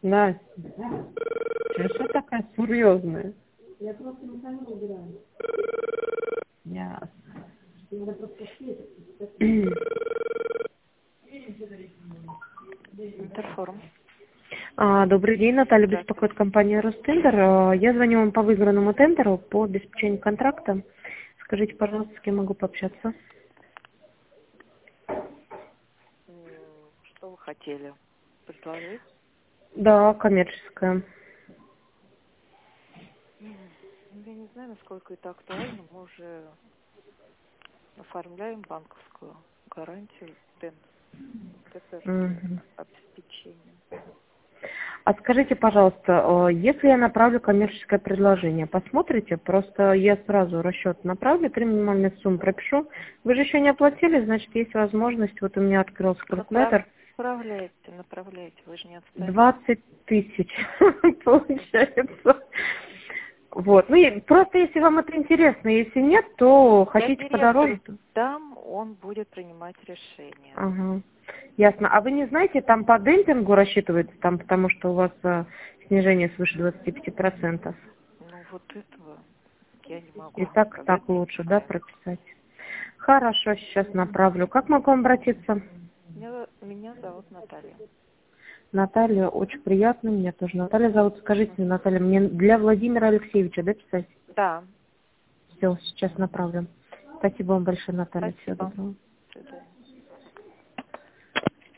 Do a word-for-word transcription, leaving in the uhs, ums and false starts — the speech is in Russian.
Настя, ты что такая серьезная? Я просто не знаю, выбираю. Ясно. Надо просто светить. Интерфорум. А, добрый день, Наталья, Здравствуйте. беспокоит компания Ростендер. А, Я звоню вам по выигранному тендеру по обеспечению контракта. Скажите, пожалуйста, с кем могу пообщаться? М, Что вы хотели предложить? Да, коммерческая. М, Я не знаю, насколько это актуально. Мы уже оформляем банковскую гарантию ТЭН. Вот это же Мгм. обеспечение. А скажите, пожалуйста, э, если я направлю коммерческое предложение, посмотрите? Просто я сразу расчет направлю, три минимальные суммы пропишу. Вы же еще не оплатили, значит, есть возможность. Вот у меня открылся Направ- калькулятор. Направляйте, направляйте. Вы же не отстанете. двадцать тысяч получается. Вот. Ну, и просто если вам это интересно, если нет, то Я хотите директору подороже. то- дам, он будет принимать решение. Ага. Ясно. А вы не знаете, там по демпингу рассчитывается, там, потому что у вас э, снижение свыше двадцати пяти процентов. Ну, вот этого я не могу И вам так, сказать, так не лучше, да, знаю. прописать? Хорошо, сейчас направлю. Как могу обратиться? Меня, меня зовут Наталья. Наталья, очень приятно, меня тоже Наталья зовут. Скажите мне, Наталья, мне для Владимира Алексеевича, да, писать? Да, Все, сейчас направлю. Спасибо вам большое, Наталья. Всего спасибо. доброго. До свидания.